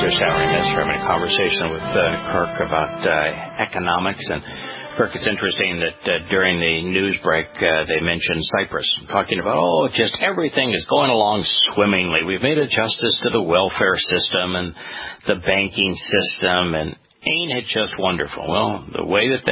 Chris Howard. We're having a conversation with Kirk about economics. And Kirk, it's interesting that during the news break they mentioned Cyprus, talking about, just everything is going along swimmingly. We've made adjustments to the welfare system and the banking system, and ain't it just wonderful? Well, the way that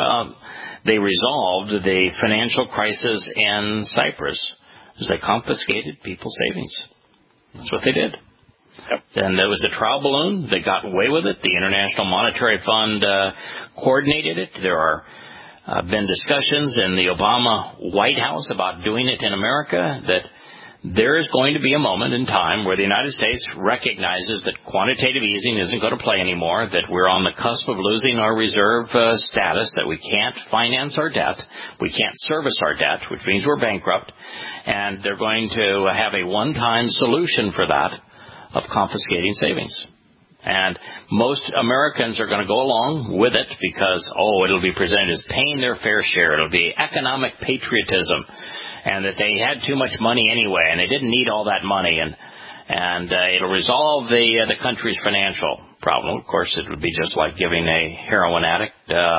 they resolved the financial crisis in Cyprus is they confiscated people's savings. That's what they did. Yep. And there was a trial balloon. They got away with it. The International Monetary Fund coordinated it. There are been discussions in the Obama White House about doing it in America, that there is going to be a moment in time where the United States recognizes that quantitative easing isn't going to play anymore, that we're on the cusp of losing our reserve status, that we can't finance our debt, we can't service our debt, which means we're bankrupt, and they're going to have a one-time solution for that of confiscating savings. And most Americans are going to go along with it because, it'll be presented as paying their fair share. It'll be economic patriotism, and that they had too much money anyway, and they didn't need all that money, and it'll resolve the country's financial problem. Of course, it would be just like giving a heroin addict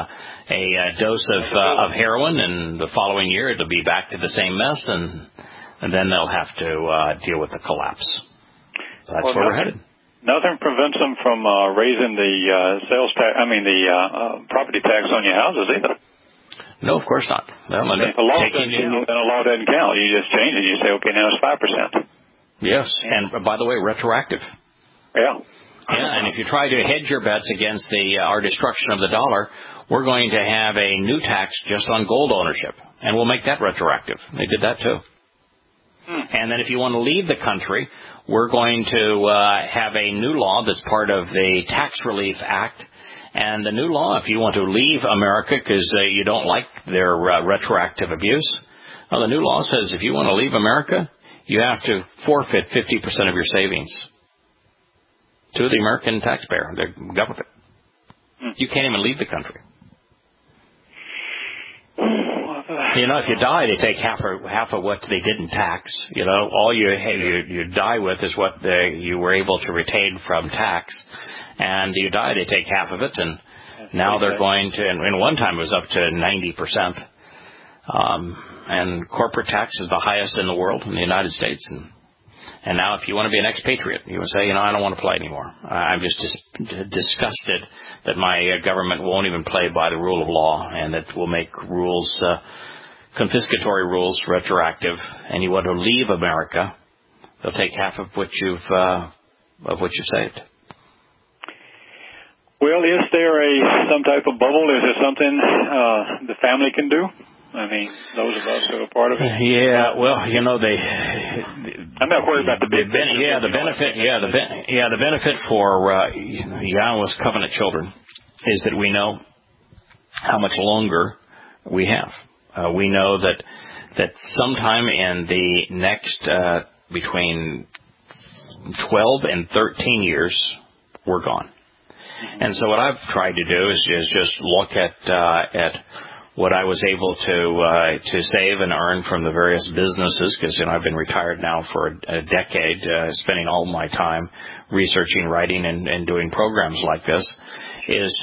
a dose of heroin, and the following year it'll be back to the same mess, and then they'll have to deal with the collapse. So that's where we're headed. Nothing prevents them from raising the sales tax. The property tax on your houses either. No, of course not. Well, if a law doesn't count, you just change it. You say, okay, now it's 5%. Yes, and by the way, retroactive. Yeah. Yeah, and if you try to hedge your bets against our destruction of the dollar, we're going to have a new tax just on gold ownership, and we'll make that retroactive. They did that too. And then if you want to leave the country, we're going to have a new law that's part of the Tax Relief Act. And the new law, if you want to leave America because you don't like their retroactive abuse, the new law says if you want to leave America, you have to forfeit 50% of your savings to the American taxpayer, the government. You can't even leave the country. If you die, they take half of what they didn't tax. All you die with is what you were able to retain from tax. And you die, they take half of it, and now they're going to, and one time it was up to 90%. And corporate tax is the highest in the world, in the United States. And now if you want to be an expatriate, you would say, I don't want to play anymore. I'm just disgusted that my government won't even play by the rule of law, and that will make rules, confiscatory rules, retroactive. And you want to leave America, they'll take half of what you've saved. Well, is there some type of bubble? Is there something the family can do? Those of us who are part of it. Yeah, well, I'm not worried about the big benefit. The benefit for Yahweh's covenant children is that we know how much longer we have. We know that sometime in the next between 12 and 13 years, we're gone. And so what I've tried to do is just look at what I was able to save and earn from the various businesses, because I've been retired now for a decade, spending all my time researching, writing, and doing programs like this, is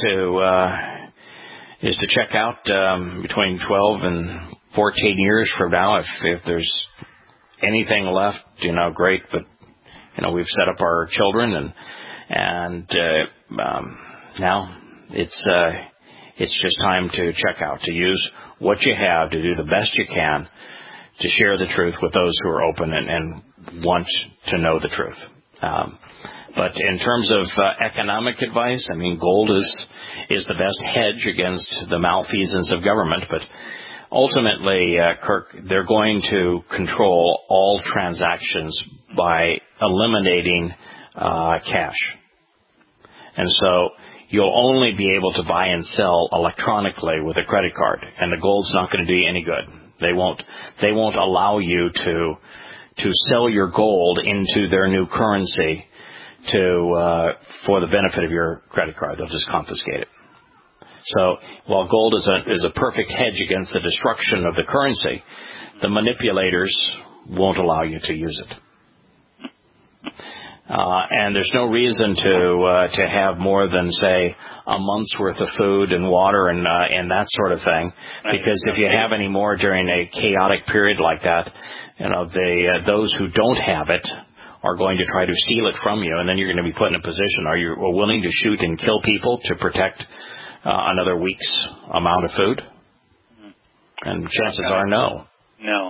to check out between 12 and 14 years from now, if there's anything left, great, but we've set up our children, and now it's just time to check out, to use what you have to do the best you can to share the truth with those who are open and want to know the truth. But in terms of economic advice, gold is the best hedge against the malfeasance of government. But ultimately, Kirk, they're going to control all transactions by eliminating cash. And so you'll only be able to buy and sell electronically with a credit card, and the gold's not going to do you any good. They won't allow you to sell your gold into their new currency for the benefit of your credit card. They'll just confiscate it. So while gold is a perfect hedge against the destruction of the currency, the manipulators won't allow you to use it. And there's no reason to have more than, say, a month's worth of food and water and that sort of thing. Because if you have any more during a chaotic period like that, those who don't have it are going to try to steal it from you, and then you're going to be put in a position. Are you willing to shoot and kill people to protect another week's amount of food? And chances are no. No.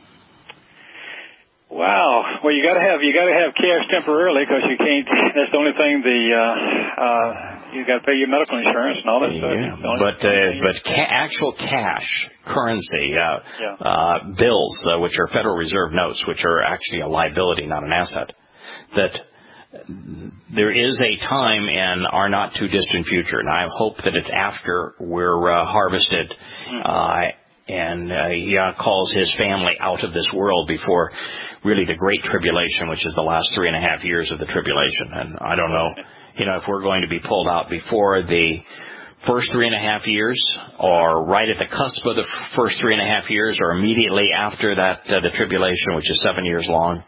Wow. Well, you got to have cash temporarily because you can't. That's the only thing. You got to pay your medical insurance and all that stuff. Actual cash currency, bills, which are Federal Reserve notes, which are actually a liability, not an asset. That there is a time in our not too distant future, and I hope that it's after we're harvested. And Yah calls his family out of this world before really the Great Tribulation, which is the last 3.5 years of the tribulation. And I don't know, if we're going to be pulled out before the first 3.5 years, or right at the cusp of the first 3.5 years, or immediately after that, the tribulation, which is 7 years long,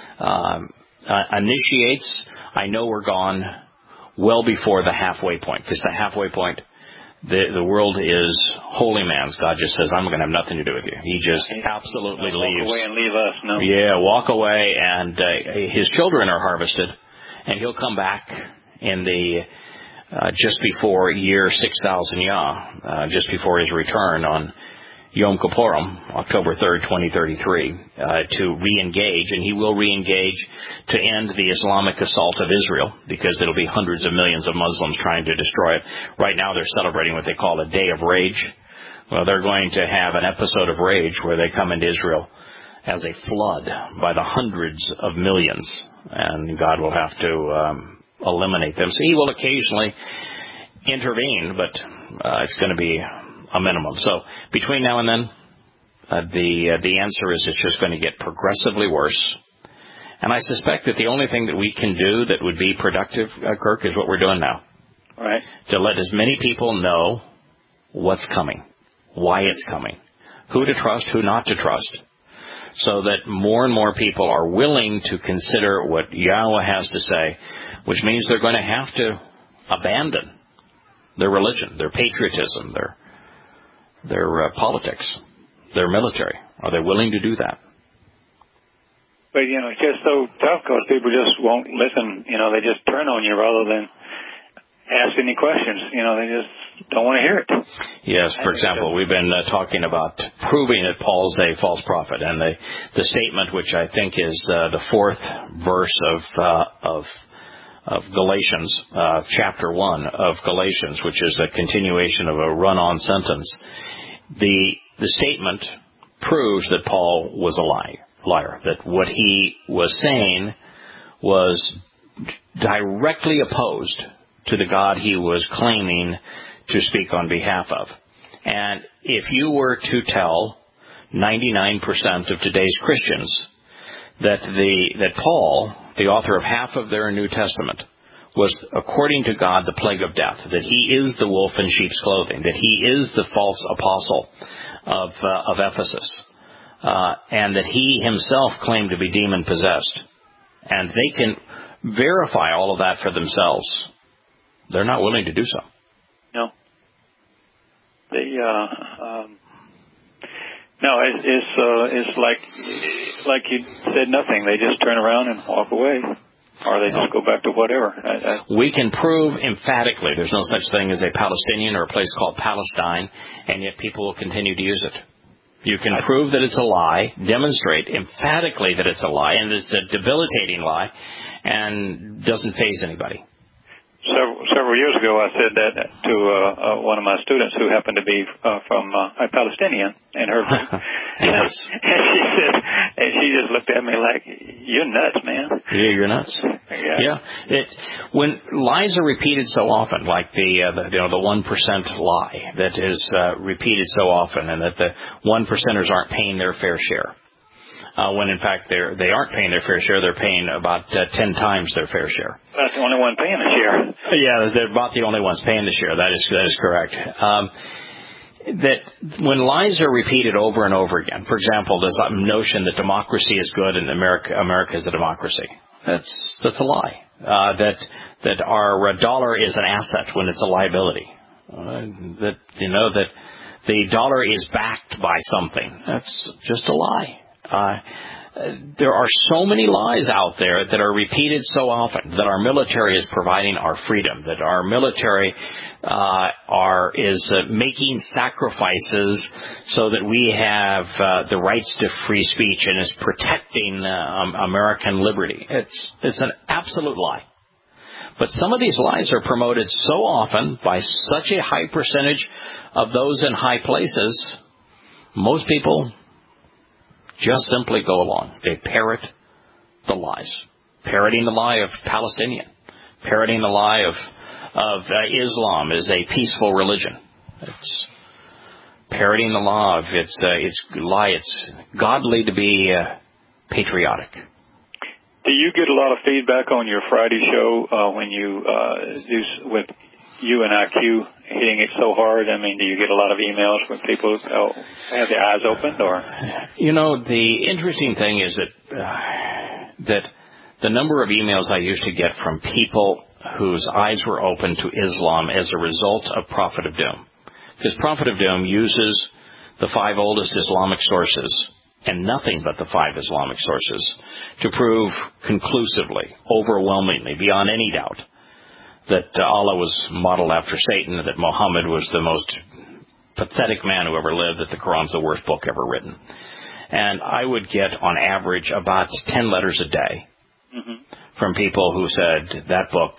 initiates. I know we're gone well before the halfway point, because the halfway point, the world is holy man's. God just says, I'm going to have nothing to do with you. He just absolutely leaves. Walk away and leave us, no? Yeah, walk away, and his children are harvested, and he'll come back in the just before year 6,000 Yah, just before his return on Yom Kippurim, October 3rd, 2033, to re-engage, and he will re-engage to end the Islamic assault of Israel, because there'll be hundreds of millions of Muslims trying to destroy it. Right now they're celebrating what they call a Day of Rage. Well, they're going to have an episode of rage where they come into Israel as a flood by the hundreds of millions, and God will have to eliminate them. So he will occasionally intervene, but it's going to be a minimum. So between now and then, the answer is it's just going to get progressively worse. And I suspect that the only thing that we can do that would be productive, Kirk, is what we're doing now. Right. To let as many people know what's coming, why it's coming, who to trust, who not to trust, so that more and more people are willing to consider what Yahweh has to say, which means they're going to have to abandon their religion, their patriotism, their politics, their military. Are they willing to do that? But, it's just so tough because people just won't listen. They just turn on you rather than ask any questions. They just don't want to hear it. Yes, for example, we've been talking about proving that Paul's a false prophet, and the statement, which I think is the fourth verse of Galatians, chapter 1 of Galatians, which is a continuation of a run-on sentence. The statement proves that Paul was a liar, that what he was saying was directly opposed to the God he was claiming to speak on behalf of. And if you were to tell 99% of today's Christians that Paul, the author of half of their New Testament, was, according to God, the plague of death, that he is the wolf in sheep's clothing, that he is the false apostle of Ephesus, and that he himself claimed to be demon-possessed, and they can verify all of that for themselves, they're not willing to do so. No. It's like you said nothing. They just turn around and walk away. Or they just go back to whatever. We can prove emphatically there's no such thing as a Palestinian or a place called Palestine, and yet people will continue to use it. You can prove that it's a lie, demonstrate emphatically that it's a lie, and it's a debilitating lie, and doesn't faze anybody. Several years ago, I said that to one of my students who happened to be from a Palestinian in her group. Yes. And she just looked at me like, "You're nuts, man." Yeah, you're nuts. Yeah. When lies are repeated so often, like the 1% lie that is repeated so often, and that the 1%ers aren't paying their fair share. When in fact they aren't paying their fair share, they're paying about 10 times their fair share. That's the only one paying the share. Yeah, they're about the only ones paying the share. That is correct. That when lies are repeated over and over again, for example, there's a notion that democracy is good and America is a democracy. That's a lie. That our dollar is an asset when it's a liability. That the dollar is backed by something. That's just a lie. There are so many lies out there that are repeated so often, that our military is providing our freedom, that our military is making sacrifices so that we have the rights to free speech and is protecting American liberty. It's an absolute lie. But some of these lies are promoted so often by such a high percentage of those in high places, most people just simply go along. They parrot the lies. Parroting the lie of Palestinian. Parroting the lie of Islam is a peaceful religion. It's parroting the law of its lie. It's godly to be patriotic. Do you get a lot of feedback on your Friday show when you do with you and IQ hitting it so hard? I mean, do you get a lot of emails when people have their eyes opened, or? The interesting thing is that the number of emails I used to get from people whose eyes were open to Islam as a result of Prophet of Doom, because Prophet of Doom uses the 5 oldest Islamic sources and nothing but the 5 Islamic sources to prove conclusively, overwhelmingly, beyond any doubt, that Allah was modeled after Satan, that Muhammad was the most pathetic man who ever lived, that the Quran's the worst book ever written. And I would get, on average, about 10 letters a day from people who said, that book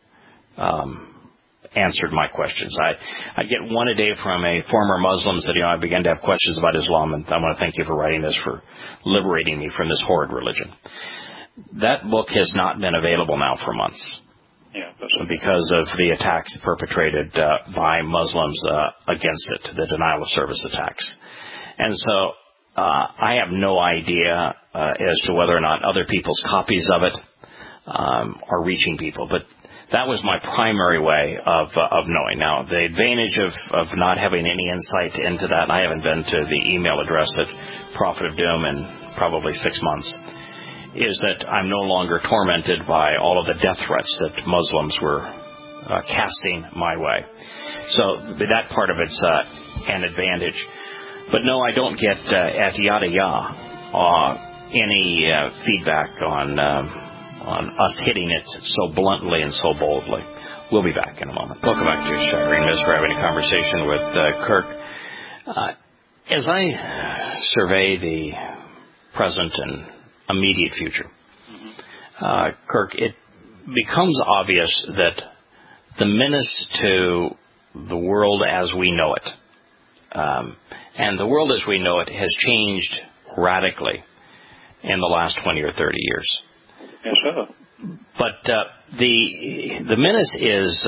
answered my questions. I get one a day from a former Muslim who said, I began to have questions about Islam, and I want to thank you for writing this, for liberating me from this horrid religion. That book has not been available now for months. Because of the attacks perpetrated by Muslims against it, the denial of service attacks. And so I have no idea as to whether or not other people's copies of it are reaching people. But that was my primary way of knowing. Now, the advantage of not having any insight into that, I haven't been to the email address at Prophet of Doom in probably 6 months, is that I'm no longer tormented by all of the death threats that Muslims were casting my way. So that part of it's an advantage. But no, I don't get at Yada Ya any feedback on us hitting it so bluntly and so boldly. We'll be back in a moment. Welcome back to Green Mist. We're having a conversation with Kirk. As I survey the present and immediate future, Kirk, it becomes obvious that the menace to the world as we know it, and the world as we know it has changed radically in the last 20 or 30 years. Yes, sir. But the menace is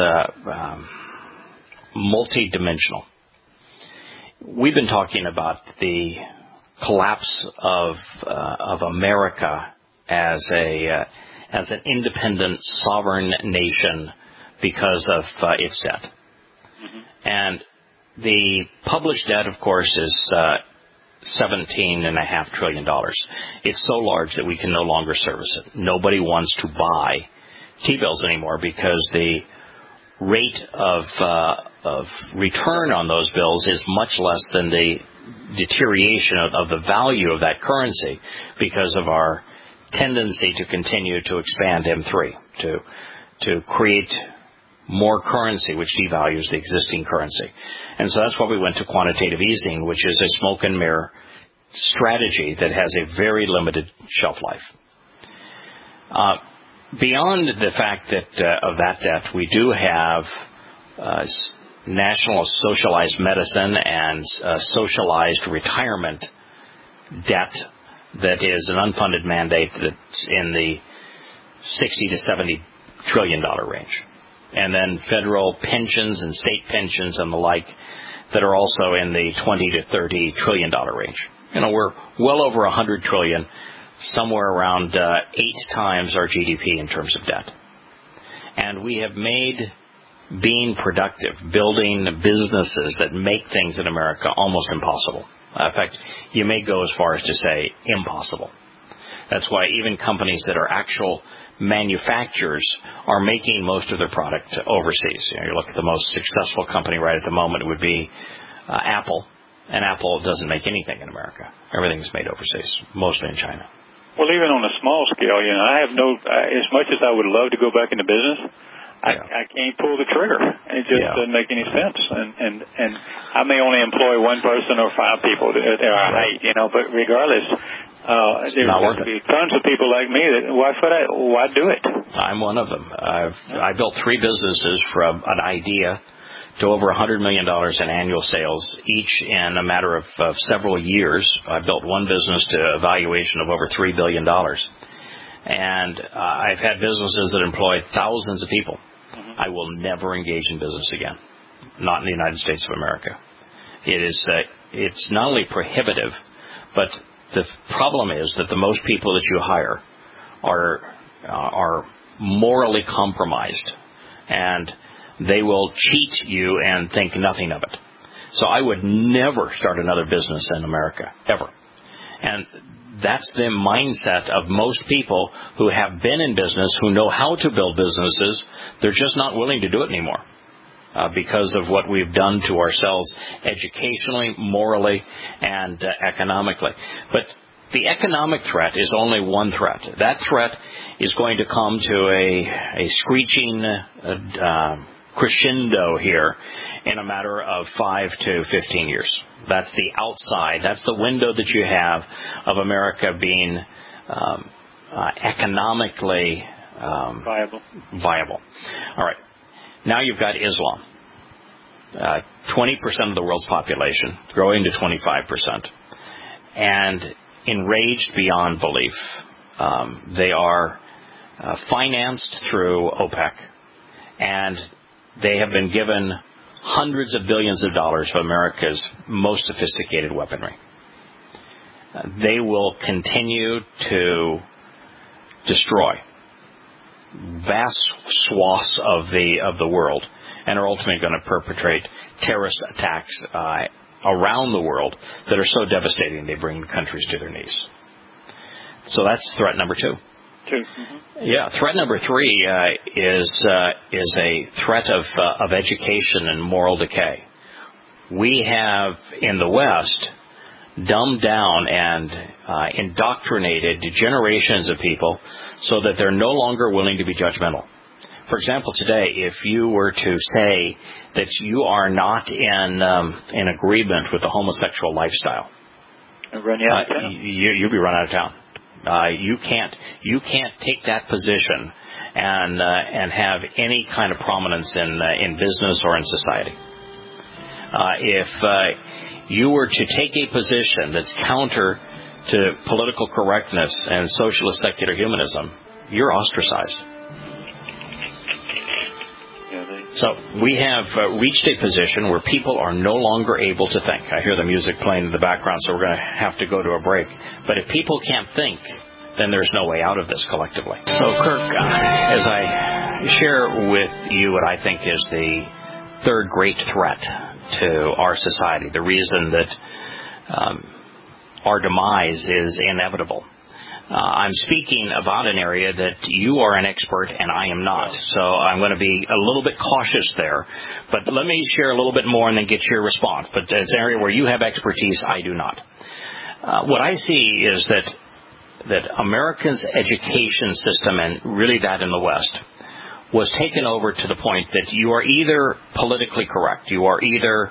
multidimensional. We've been talking about the collapse of America as an independent, sovereign nation because of its debt. And the published debt, of course, is $17.5 trillion. It's so large that we can no longer service it. Nobody wants to buy T-bills anymore because the rate of return on those bills is much less than the deterioration of the value of that currency because of our tendency to continue to expand M3, to create more currency, which devalues the existing currency. And so that's why we went to quantitative easing, which is a smoke and mirror strategy that has a very limited shelf life. Beyond the fact that of that debt, we do have national socialized medicine and socialized retirement debt that is an unfunded mandate that's in the $60 to $70 trillion range. And then federal pensions and state pensions and the like that are also in the $20 to $30 trillion range. We're well over $100 trillion, somewhere around 8 times our GDP in terms of debt. And we have made being productive, building businesses that make things in America almost impossible. In fact, you may go as far as to say impossible. That's why even companies that are actual manufacturers are making most of their product overseas. You look at the most successful company right at the moment, it would be Apple, and Apple doesn't make anything in America. Everything's made overseas, mostly in China. Well, even on a small scale, I have as much as I would love to go back into business, I can't pull the trigger. It just doesn't make any sense. And I may only employ one person or 5 people that I hate, but regardless, there's going to be tons of people like me that why do it? I'm one of them. I built 3 businesses from an idea to over $100 million in annual sales, each in a matter of several years. I built one business to a valuation of over $3 billion. And I've had businesses that employed thousands of people. I will never engage in business again, not in the United States of America. It's not only prohibitive, but the problem is that the most people that you hire are morally compromised, and they will cheat you and think nothing of it. So I would never start another business in America, ever. And that's the mindset of most people who have been in business, who know how to build businesses. They're just not willing to do it anymore because of what we've done to ourselves educationally, morally, and economically. But the economic threat is only one threat. That threat is going to come to a screeching crescendo here in a matter of 5 to 15 years. That's the outside. That's the window that you have of America being economically viable. All right. Now you've got Islam. 20% of the world's population, growing to 25%, and enraged beyond belief. They are financed through OPEC, and they have been given hundreds of billions of dollars for America's most sophisticated weaponry. They will continue to destroy vast swaths of the world, and are ultimately going to perpetrate terrorist attacks around the world that are so devastating they bring countries to their knees. So that's threat number 2. Yeah, threat number 3 is a threat of education and moral decay. We have in the West dumbed down and indoctrinated generations of people so that they're no longer willing to be judgmental. For example, today, if you were to say that you are not in agreement with the homosexual lifestyle, run you out of town. You'll be run out of town. You can't take that position and have any kind of prominence in business or in society. If you were to take a position that's counter to political correctness and socialist secular humanism, you're ostracized. So we have reached a position where people are no longer able to think. I hear the music playing in the background, so we're going to have to go to a break. But if people can't think, then there's no way out of this collectively. So, Kirk, as I share with you what I think is the third great threat to our society, the reason that our demise is inevitable, I'm speaking about an area that you are an expert and I am not. So I'm going to be a little bit cautious there. But let me share a little bit more and then get your response. But it's an area where you have expertise, I do not. What I see is that America's education system, and really that in the West, was taken over to the point that you are either politically correct, you are either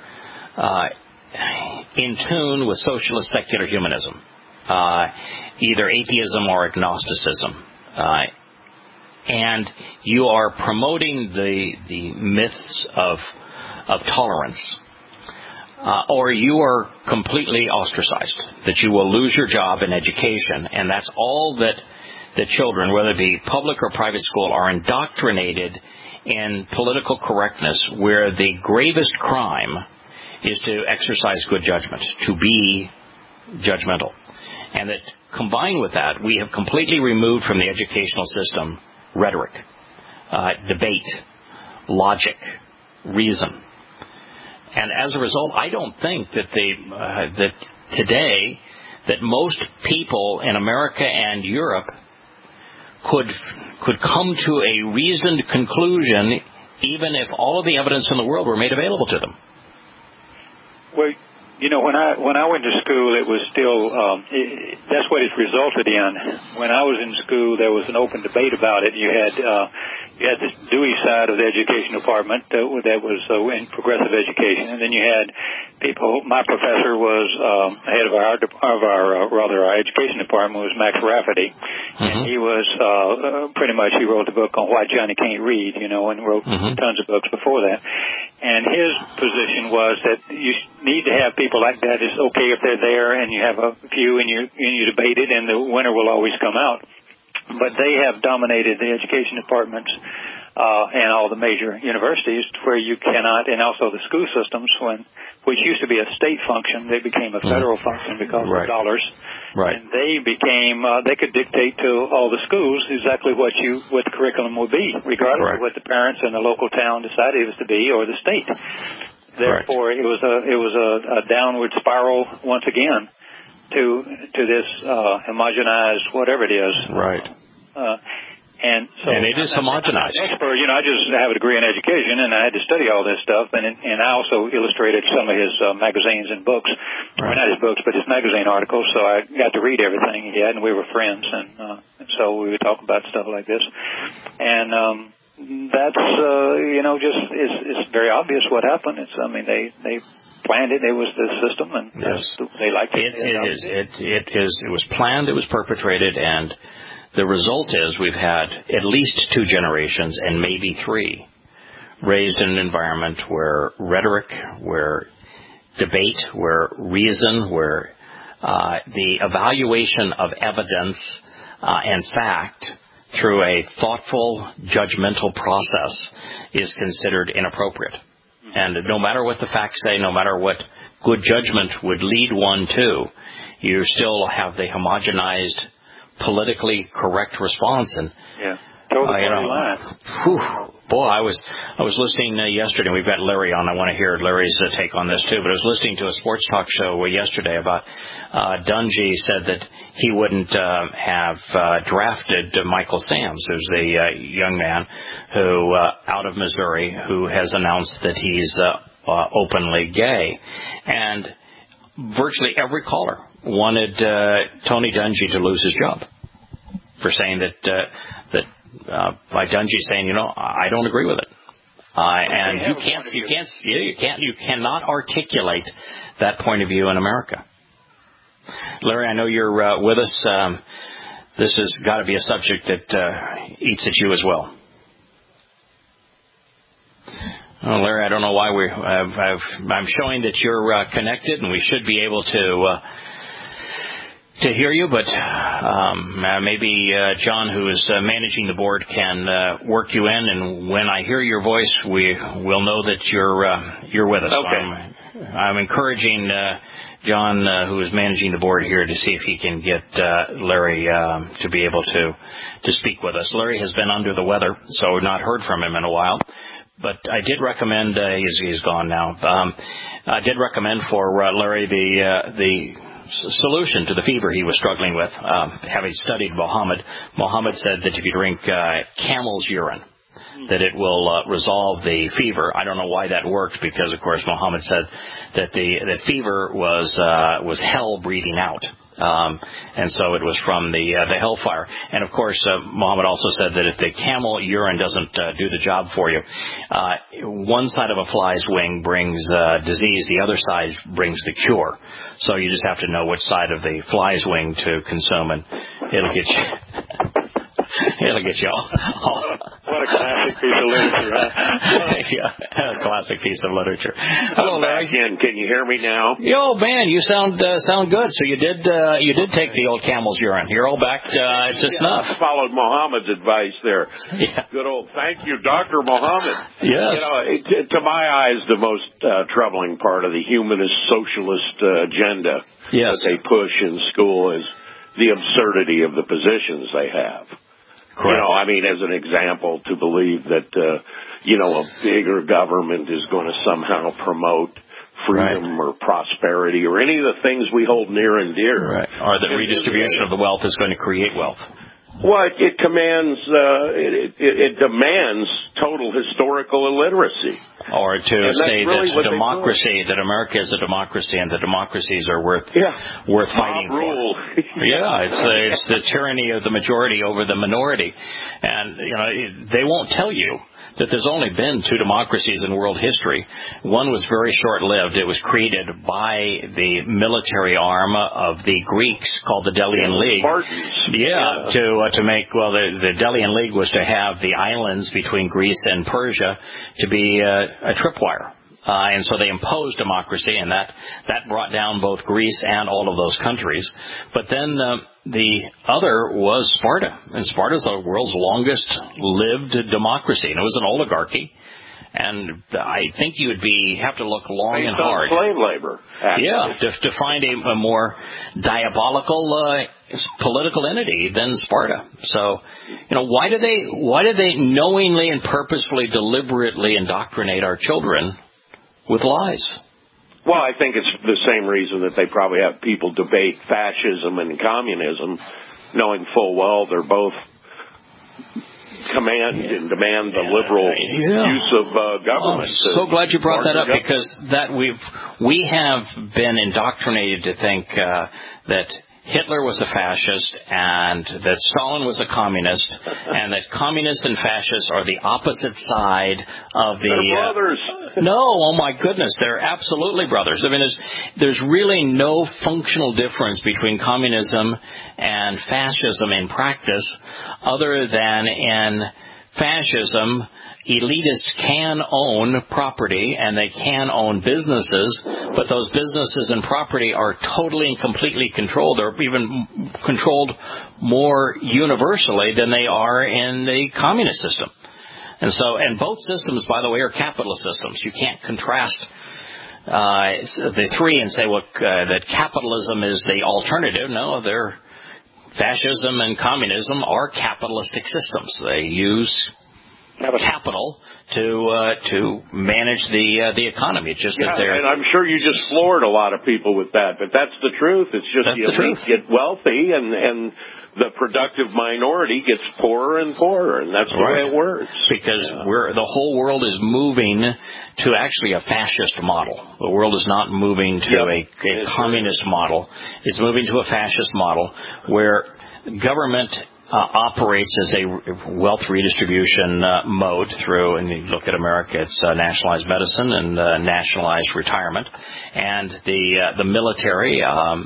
in tune with socialist secular humanism, either atheism or agnosticism, and you are promoting the myths of tolerance, or you are completely ostracized, that you will lose your job in education, and that's all that the children, whether it be public or private school, are indoctrinated in political correctness, where the gravest crime is to exercise good judgment, to be judgmental. And that combined with that, we have completely removed from the educational system rhetoric, debate, logic, reason. And as a result, I don't think that that today that most people in America and Europe could come to a reasoned conclusion, even if all of the evidence in the world were made available to them. Well, you know, when I went to school, it was still that's what it resulted in. When I was in school, there was an open debate about it. You had the Dewey side of the education department that was in progressive education, and then you had people. My professor was head of our education department was Max Rafferty, and he was pretty much he wrote the book on Why Johnny Can't Read, you know, and wrote tons of books before that. And his position was that you need to have people like that. It's okay if they're there and you have a few and you debate it, and the winner will always come out. But they have dominated the education departments and all the major universities where you cannot, and also the school systems, which used to be a state function, they became a federal function because of dollars. Right. And they became, they could dictate to all the schools exactly what the curriculum would be, regardless of what the parents in the local town decided it was to be or the state. Therefore, it was a downward spiral once again to this homogenized whatever it is. Right. And it is homogenized. I'm an expert, you know, I just have a degree in education, and I had to study all this stuff, and I also illustrated some of his magazines and books. Well, not his books, but his magazine articles, so I got to read everything he had, and we were friends, and so we would talk about stuff like this. And that's, you know, just it's very obvious what happened. They planned it. It was the system, and they liked it. It was planned, it was perpetrated, and the result is we've had at least 2 generations, and maybe 3, raised in an environment where rhetoric, where debate, where reason, where the evaluation of evidence and fact through a thoughtful, judgmental process is considered inappropriate. And no matter what the facts say, no matter what good judgment would lead one to, you still have the homogenized, politically correct response. And boy, I was listening yesterday. We've got Larry on. I want to hear Larry's take on this too. But I was listening to a sports talk show yesterday about Dungy said that he wouldn't have drafted Michael Sams, who's the young man who out of Missouri who has announced that he's openly gay, and virtually every caller wanted Tony Dungy to lose his job for saying that by Dungy saying, you know, I don't agree with it, and you cannot articulate that point of view in America. Larry, I know you're with us. This has got to be a subject that eats at you as well. Oh, Larry, I don't know why I'm showing that you're connected, and we should be able to hear you, but maybe John, who is managing the board, can work you in, and when I hear your voice, we'll know that you're with us. Okay. So I'm encouraging John, who is managing the board here, to see if he can get Larry to be able to speak with us. Larry has been under the weather, so we've not heard from him in a while. But I did recommend, he's gone now, I did recommend for Larry the solution to the fever he was struggling with, having studied Muhammad. Muhammad said that if you drink camel's urine, that it will resolve the fever. I don't know why that worked, because, of course, Muhammad said that the fever was hell breathing out. And so it was from the hellfire. And, of course, Muhammad also said that if the camel urine doesn't do the job for you, one side of a fly's wing brings disease, the other side brings the cure. So you just have to know which side of the fly's wing to consume, and it'll get you. It'll get you all. What a classic piece of literature, huh? Yeah, a classic piece of literature. Hello, Larry. Can you hear me now? Yo, man, you sound good. So you did take the old camel's urine. You're all back to snuff. I followed Muhammad's advice there. Yeah. Good old thank you, Dr. Muhammad. Yes. You know, to my eyes, the most troubling part of the humanist socialist agenda that they push in school is the absurdity of the positions they have. Correct. You know, I mean, as an example, to believe that, a bigger government is going to somehow promote freedom or prosperity or any of the things we hold near and dear. Right. Or the redistribution of the wealth is going to create wealth. Well, it commands, it demands total historical illiteracy. Or to say really that democracy, that America is a democracy and the democracies are worth fighting for. Yeah, it's the tyranny of the majority over the minority. And, they won't tell you that there's only been 2 democracies in world history. One was very short-lived. It was created by the military arm of the Greeks called the Delian League. To make, the Delian League was to have the islands between Greece and Persia to be a tripwire. And so they imposed democracy, and that brought down both Greece and all of those countries. But then the other was Sparta, and Sparta is the world's longest-lived democracy, and it was an oligarchy. And I think you would have to look long and hard. Slave labor. Actually. Yeah, to find a more diabolical political entity than Sparta. So, why do they knowingly and purposefully, deliberately indoctrinate our children with lies? Well, I think it's the same reason that they probably have people debate fascism and communism, knowing full well they're both command and demand the liberal use of government. So glad you brought that up, because we have been indoctrinated to think that Hitler was a fascist and that Stalin was a communist, and that communists and fascists are the opposite side of the... They're brothers. No, oh my goodness, they're absolutely brothers. I mean, there's really no functional difference between communism and fascism in practice, other than in fascism, elitists can own property and they can own businesses, but those businesses and property are totally and completely controlled. They're even controlled more universally than they are in the communist system. And both systems, by the way, are capitalist systems. You can't contrast the three and say, that capitalism is the alternative. No, fascism and communism are capitalistic systems. They use capital to manage the economy. It's just that they're... And I'm sure you just floored a lot of people with that, but that's the truth. It's just the elite get wealthy and the productive minority gets poorer and poorer, and that's the way it works. Because the whole world is moving to actually a fascist model. The world is not moving to a communist model. It's moving to a fascist model where government operates as a wealth redistribution mode through, and you look at America, it's nationalized medicine and nationalized retirement, and the military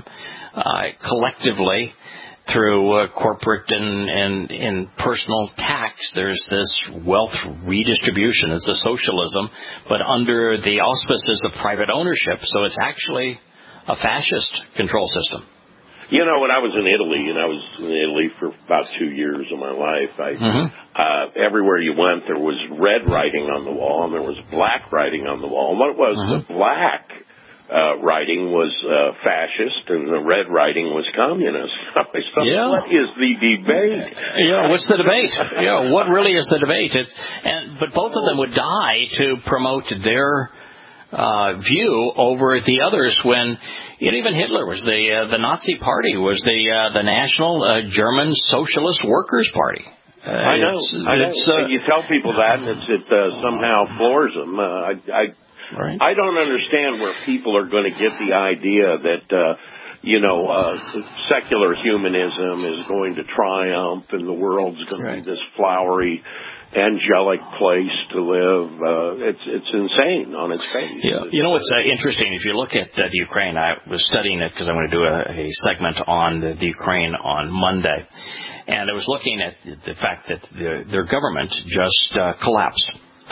collectively through corporate and personal tax. There's this wealth redistribution. It's a socialism, but under the auspices of private ownership. So it's actually a fascist control system. When I was in Italy, and I was in Italy for about 2 years of my life, everywhere you went, there was red writing on the wall, and there was black writing on the wall. And what it was, the black writing was fascist, and the red writing was communist. What is the debate? What's the debate? What really is the debate? But both of them would die to promote their view over the others. When even Hitler was the Nazi Party was the National German Socialist Workers' Party. I know. You tell people that, and it somehow floors them. I don't understand where people are going to get the idea that secular humanism is going to triumph and the world's going to be this flowery, angelic place to live. It's insane on its face. What's interesting, if you look at the Ukraine, I was studying it because I'm going to do a segment on the Ukraine on Monday, and I was looking at the fact that their government just collapsed.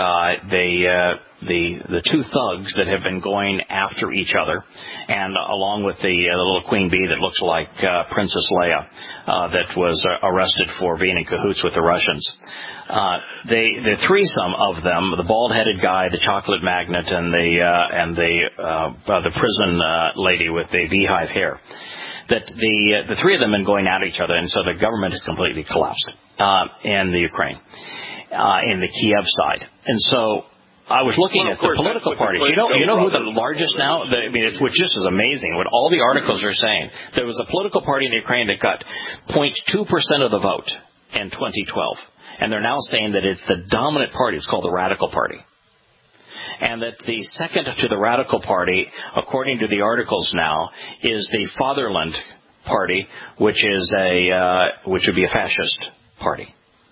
The two thugs that have been going after each other, and along with the little queen bee that looks like Princess Leia, that was arrested for being in cahoots with the Russians. The threesome of them, the bald-headed guy, the chocolate magnet, and the prison lady with the beehive hair, that the three of them have been going at each other, and so the government has completely collapsed in the Ukraine, in the Kiev side. And so I was looking at the political parties. You know who the largest now? Which just is amazing. What all the articles are saying. There was a political party in Ukraine that got 0.2% of the vote in 2012, and they're now saying that it's the dominant party. It's called the Radical Party, and that the second to the Radical Party, according to the articles now, is the Fatherland Party, which would be a fascist party.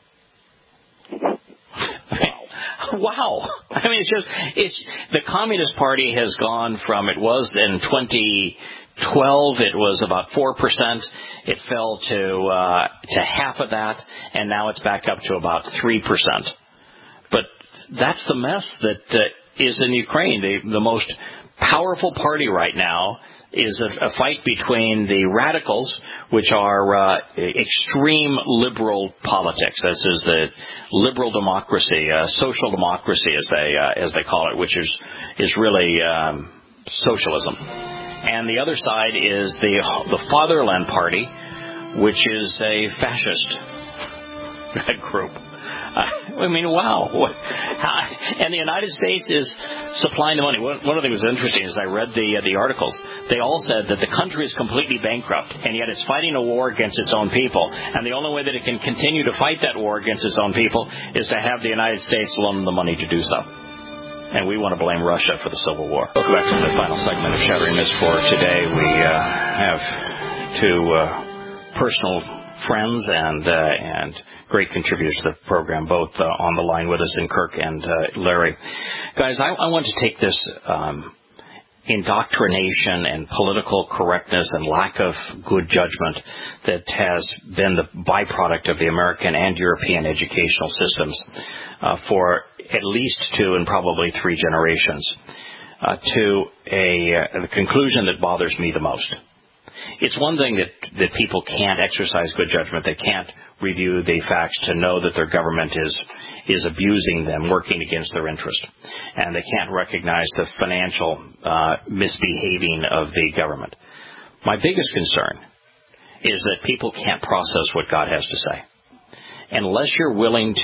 Wow. It's the Communist Party has gone from, it was in 2012, it was about 4%. It fell to half of that, and now it's back up to about 3%. But that's the mess that is in Ukraine. The most powerful party right now is a fight between the radicals, which are extreme liberal politics. This is the liberal democracy, social democracy, as they call it, which is really socialism. And the other side is the Fatherland Party, which is a fascist group. Wow. And the United States is supplying the money. One of the things that was interesting is I read the articles. They all said that the country is completely bankrupt, and yet it's fighting a war against its own people. And the only way that it can continue to fight that war against its own people is to have the United States loan them the money to do so. And we want to blame Russia for the Civil War. Welcome back to the final segment of Shattering Myths for today. We have two personal friends and great contributors to the program, both on the line with us in Kirk and Larry. Guys, I want to take this indoctrination and political correctness and lack of good judgment that has been the byproduct of the American and European educational systems for at least 2 and probably 3 generations to the conclusion that bothers me the most. It's one thing that people can't exercise good judgment. They can't review the facts to know that their government is abusing them, working against their interest. And they can't recognize the financial misbehaving of the government. My biggest concern is that people can't process what God has to say. Unless you're willing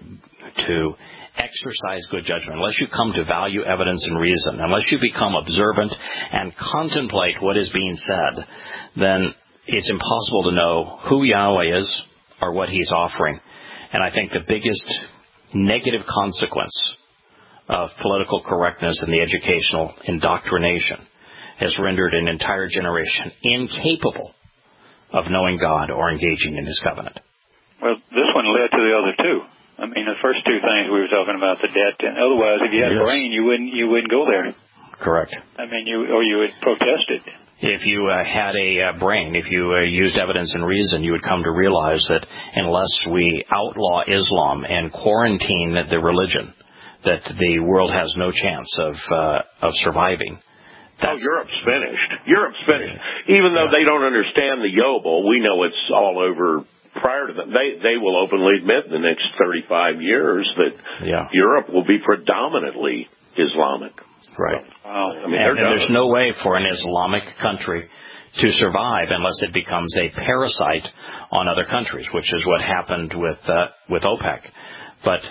to exercise good judgment, unless you come to value evidence and reason, unless you become observant and contemplate what is being said, then it's impossible to know who Yahweh is or what He's offering. And I think the biggest negative consequence of political correctness and the educational indoctrination has rendered an entire generation incapable of knowing God or engaging in His covenant. Well, this one led to the other two. The first two things we were talking about, the debt, and otherwise, if you had a brain, you wouldn't go there. Correct. You would protest it. If you had a brain, if you used evidence and reason, you would come to realize that unless we outlaw Islam and quarantine the religion, that the world has no chance of surviving. Europe's finished. Europe's finished. Even though they don't understand the Yobel, we know it's all over. Prior to that, they will openly admit in the next 35 years that Europe will be predominantly Islamic. Right. Wow. And there's no way for an Islamic country to survive unless it becomes a parasite on other countries, which is what happened with OPEC. But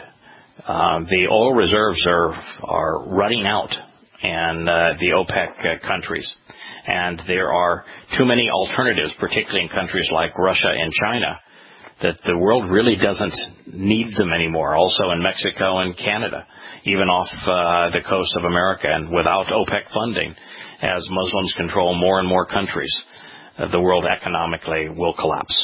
the oil reserves are running out in the OPEC countries. And there are too many alternatives, particularly in countries like Russia and China, that the world really doesn't need them anymore. Also in Mexico and Canada, even off the coast of America. And without OPEC funding, as Muslims control more and more countries, the world economically will collapse.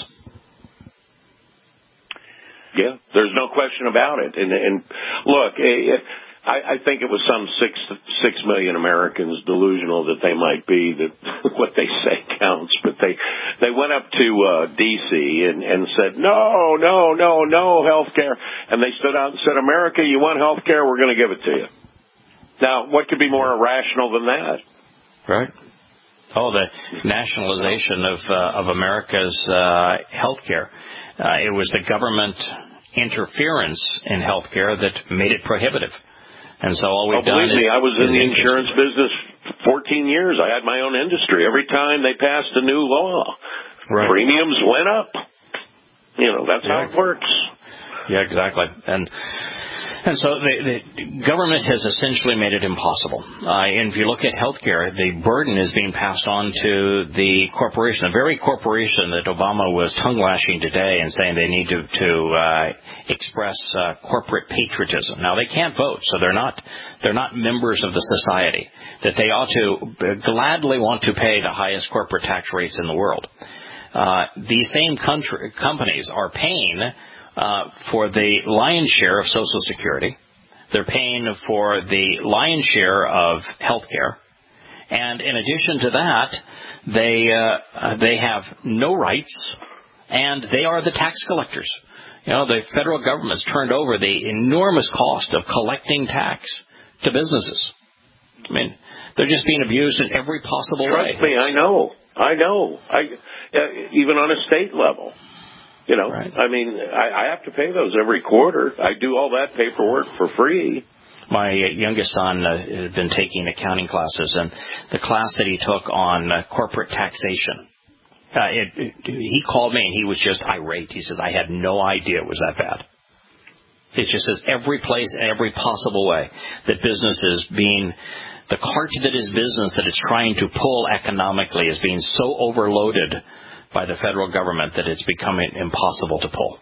Yeah, there's no question about it. And look, I think it was some 6 million Americans delusional that they might be, that what they say counts. But they went up to D.C. and said, no health care. And they stood out and said, America, you want health care? We're going to give it to you. Now, what could be more irrational than that? Right. The nationalization of America's health care. It was the government interference in health care that made it prohibitive. And so all we've done is... I was in the insurance business 14 years. I had my own industry. Every time they passed a new law, premiums went up. That's how it works. Yeah, exactly. And And so the government has essentially made it impossible. And if you look at healthcare, the burden is being passed on to the corporation, the very corporation that Obama was tongue-lashing today and saying they need to express corporate patriotism. Now, they can't vote, so they're not members of the society, that they ought to gladly want to pay the highest corporate tax rates in the world. These same companies are paying for the lion's share of Social Security. They're paying for the lion's share of health care. And in addition to that, they have no rights, and they are the tax collectors. You know, the federal government's turned over the enormous cost of collecting tax to businesses. I mean, they're just being abused in every possible way. Trust me, I know. Even on a state level. You know, right. I mean, I have to pay those every quarter. I do all that paperwork for free. My youngest son had been taking accounting classes, and the class that he took on corporate taxation, he called me and he was just irate. He says, I had no idea it was that bad. It just says every place, every possible way that business is being, the cart that is business that it's trying to pull economically is being so overloaded by the federal government that it's becoming impossible to pull.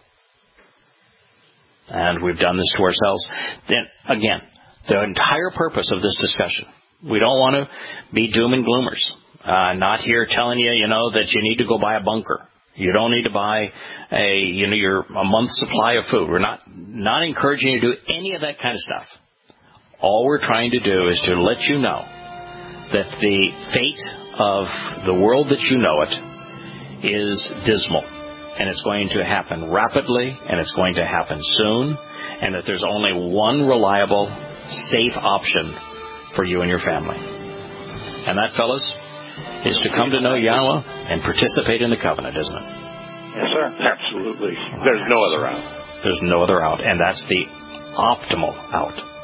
And we've done this to ourselves. Then, again, the entire purpose of this discussion, we don't want to be doom and gloomers. Not here telling you, that you need to go buy a bunker. You don't need to buy a month's supply of food. We're not encouraging you to do any of that kind of stuff. All we're trying to do is to let you know that the fate of the world that you know it is dismal, and it's going to happen rapidly, and it's going to happen soon, and that there's only one reliable, safe option for you and your family. And that, fellas, is to come to know Yahweh and participate in the covenant, isn't it? Yes, sir. Absolutely. There's no other out. There's no other out, and that's the optimal out.